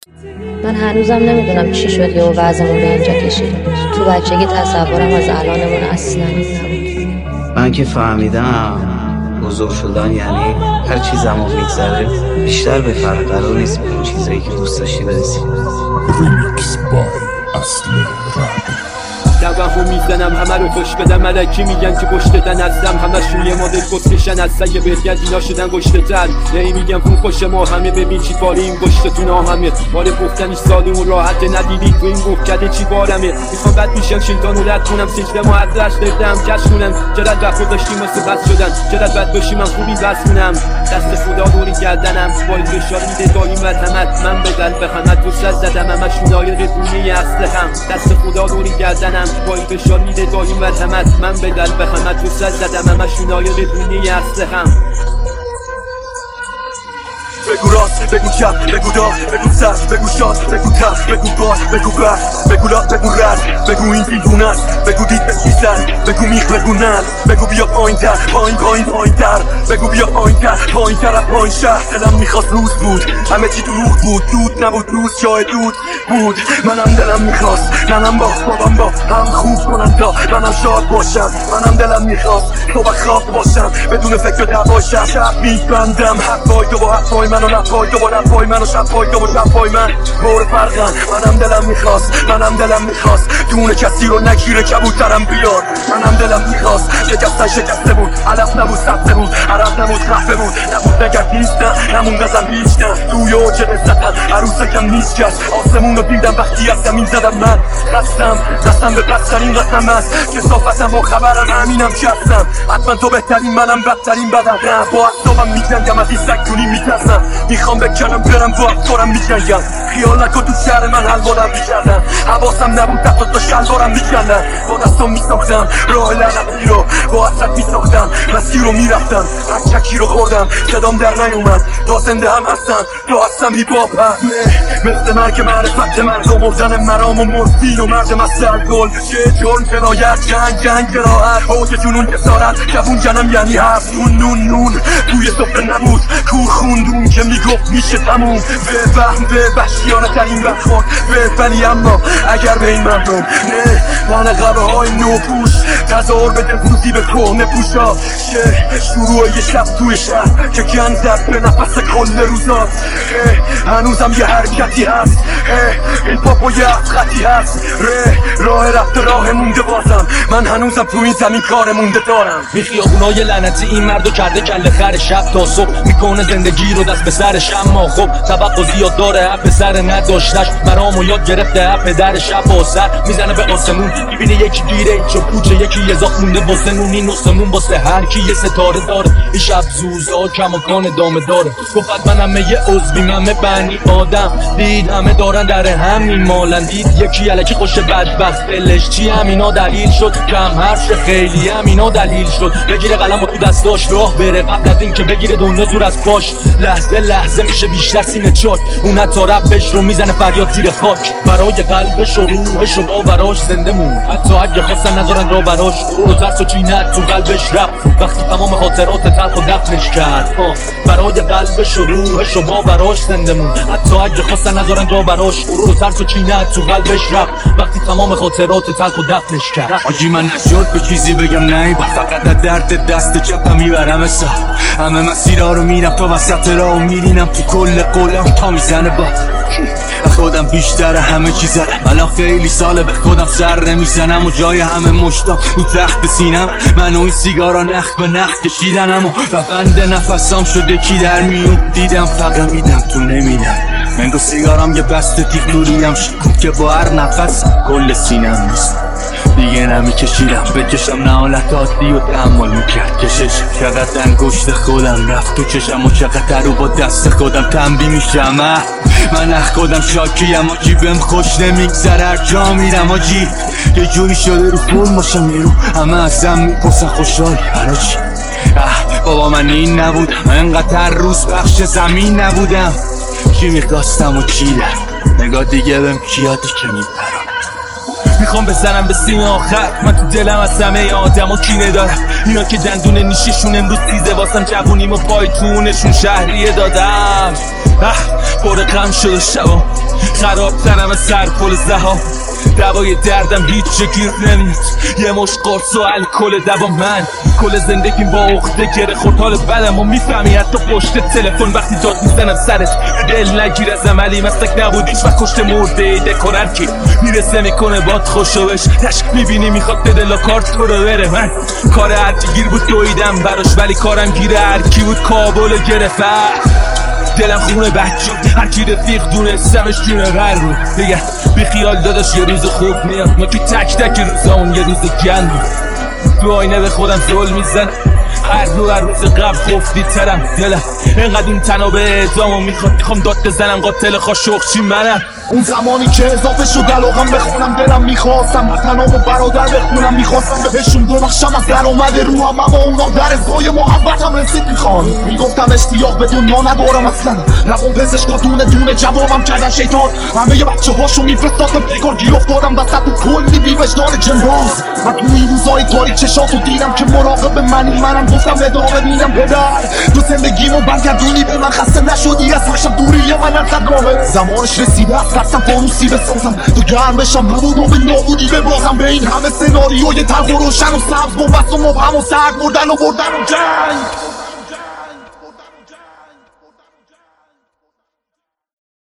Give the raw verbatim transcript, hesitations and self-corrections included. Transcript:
من هنوزم نمیدونم چی شد یه وضعمون به اینجا کشید. تو بچگی تصورم از الانمون اصلا نبود. من که فهمیدم بزرگ شدن یعنی هر چی زمان میگذره بیشتر به فرق قرار نیست به اون چیزایی که دوست داشتی برسی. ریمیکس بای اصل رپ. دوهم میزنم همه رو خوش بدم، ملکی میگن که گشتتن هستم، همه شوی مادر کسکشن از سگ برگرد اینا شدن گشتتن. نهی میگم خون خوش ما همه، ببین چی کاری این گشتتون آهمه. مال گفتنش ساده و راحت، ندیدی تو این گفت چی بارمه. میخوام بد میشم شیطان رو رد کنم، سجده ما عدرش دردم کش کنم. چرا وقت داشتیم واسه بس شدن، چرا بد باشیم من خوبی بس کنم. دست خدا دوری گردنم باید فشار میده دایم و تمت. من به قلب همت تو سد زدم همه شونای رفونی اصلهم. دست خدا دوری گردنم باید فشار میده دایم و تمت. من به قلب همت تو سد زدم همه شونای رفونی اصلهم. بگو راست، بگو چپ، بگو دار، بگو سر، بگو شاد، بگو تف، بگو باز، بگو بس، بگو لا، بگو رد، بگو این دیوونه است، بگو دید به چیزن، بگو میخ، بگو نل، بگو بیا پایین تر، پایین پایین پایین تر، بگو بیا پایین تر، پایین تر از پایین شهر. دلم میخواست روز بود، همه چی دروغ بود، دود نبود روز جای دود بود. منم دلم میخواست، منم با بابام با هم خوب کنم تا منم شاد باشم. منم دلم میخواست تو با خواب باشم بدون فکر دواشم. شب میبندم حرفای تو با حرفای من و نفای تو با نفای من و شبای تو با شبای من بور فرقن. منم دلم میخواست، منم دلم میخواست دونه کسی رو نگیره کبوترم بیار. منم دلم میخواست شکستن شکسته بود، علف نبود سبته بود، عرب نبود خفه بود، نبود نگرد نیست نه نمون نزم هیچ نه. توی اوج نزدن عروسکم نیست کس، آسمون رو دیدم وقتی از زمین زدم. من قصدم قصدم به بدترین قسم است، کسافتم با خبرم همینم که هستم. حتما تو بهترین منم بدترین بدم. با اصابم میجنگم از این سکتونی میترسم، میخوام بکنم برم با افکارم میجنگم. خیال نکن تو شهر من حلوارم میکردم، حواسم نبود دست تا شلوارم میکردم. با دستم میساختم راه لعنتی رو، با حسرت میساختم مسیر رو میرفتم. هر چکی رو خوردم صدام در نیومد، تا زنده هم هستم تا هستم هیپ هاپ هم. مثل مرگ معرفت مرد و مردن مرام و مرفین و مرد مسل گل. چه جرم جنایت جنگ جنگ جراحت، اوج جنون جسارت جوون جنم یعنی هفت نون نون نون توی سفره نبود کور خوندون که میگفت میشه تموم. به وهم به وحشیانه ترین برخورد به ولی اما اگر به این مردم نه من قبه های نوپوش تظاهر به دلفروزی به کهنه پوشا. که شروع یه شب توی شهر که گن زد به نفس کل روزات. هنوزم یه حرکتی هست، این پاپا یه خطی هست. راه رفت راه مونده بازم، من هنوزم تو این زمین کار مونده دارم. بی خیابونای لعنتی این مردو کرده کله خر، شب تا صبح میکنه زندگی رو دست به سرش. اما خب توقع زیاد داره حق سر نداشتش، مرامو یاد گرفته حق پدر شب با سر میزنه به آسمون. میبینه یکی گیره چه پوچه، یکی یه زاق مونده واسه نون. این آسمون واسه هر کی یه ستاره داره، این شب زوزا کماکان ادامه داره. گفت من همه یه عضوی همه بنی آدم، دید همه دارن در همین مالن. دید یکی الکی خوش بدبخت دلش چی همینا دلیل شد، کم حرف خیلی همینا دلیل شد. بگیره قلم و تو دستاش راه بره قبل از این که بگیره دنیا زور از پاش. لحظه لحظه میشه بیشتر سینه چاک، اون حتی ربش رو میزنه فریاد زیر خاک. برای قلبش و روحش و باوراش زنده مون، حتی اگه خواستن نذارن رو براش. رو ترس و چینت تو قلبش رفت وقتی تمام خاطرات تلخ و دفنش کرد. برای قلبش و روحش و باوراش زنده مون، حتی اگه خواستن نذارن رو براش. رو ترس و چینت تو قلبش رفت وقتی تمام خاطرات تلخ و دفنش کرد. آجی من نشد به چیزی بگم نه، فقط از درد دست چپم میبرم حساب. همه مسیرها رو میرم تا وسط راه و میرینم تو کل قولم تا میزنه با خودم بیشتر همه چی زدم. الان خیلی ساله به خودم سر نمیزنم و جای همه مشتام رو تخت سینم. من و این سیگارا نخ به نخ کشیدنم و بند نفسام شده کی در میون. دیدم فقط میدم تو نمیدم، من گو سیگارم یه بسته تیغ نوریم شکم که با هر نفس کل سینم نیست. دیگه نمیکشیدم بکشم نهالت عادی و تحمل میکرد کشش. چقدر انگشت خودم رفت تو چشم و چقدر رو با دست خودم تنبی میشم. من اخ خودم شاکیم آجی، بهم خوش نمیگذره هر جا میرم آجی. یه جوری شده رو فرم باشم یه رو همه ازم میپرسن خوشحالی برای چی. اه بابا من این نبودم، انقدر روز بخش زمین نبودم. چی میخواستم و چی در نگاه دیگه بهم کیاتی که میپرم. میخوام بزنم به سیم آخر، من تو دلم از همه آدم و کینه دارم. اینا که دندون نیششون امروز تیزه واسم جوونیم و پایتونشون شهریه دادم. اه پر غم شده شبا خرابترم سر پل زها دوای دردم هیچ چه گیر نمیاد یه مش قرص و الکل دوا من کل زندگیم با عقده گره خورد حال بدم و میفهمی حتی پشت تلفن وقتی داد میزنم سرت دل نگیر از عملی مستک نبودیش و کشت مرده ایده کنر کی میرسه میکنه باد خوشوش تشک میبینی میخواد به دل و کارت تو رو بره من کار هرچی گیر بود دویدم براش ولی کارم گیره هرکی بود کابل گرفت دلم خونه بچه هر کی رفیق دونه سمش جونه غر بود بگه بی خیال داداش یه روز خوب میاد ما که تک تک روزا اون یه روز گند بود تو آینه به خودم ظلم میزن هر رو هر روز قبل خفتی ترم دلم اینقدر این تنها به اعدامو میخواد میخوام داد بزنم قاتل خاشخچی منم اون زمانی که اضافه شد علاقم بخونم دلم میخواستم وطنم و برادر بخونم میخواستم بهشون ببخشم از در اومده روحم اما اونا در ازای محبتم رسید میخوان میگفتم اشتیاق به دنیا ندارم اصلا روان پزشکا دونه دونه جوابم کردن شیطان همه یه بچه هاشو میفرستادم بگار گیر افتادم وسط و کلی بی وجدان جنباز و تو این روزای تاریک چشاتو دیدم که مراقب منی منم گفتم ادامه میدم پدر تو زندگیمو برگردونی به من خسته نشدی از هرشم دوری من از گامه زمانش رسیده رفتم فانوسی بسازم تو گرم بشم نبود و به نابودی ببازم به این همه سناریوی تلخ و روشن و سبز بومبست و مبهم و سرد مردن و بردن و جنگ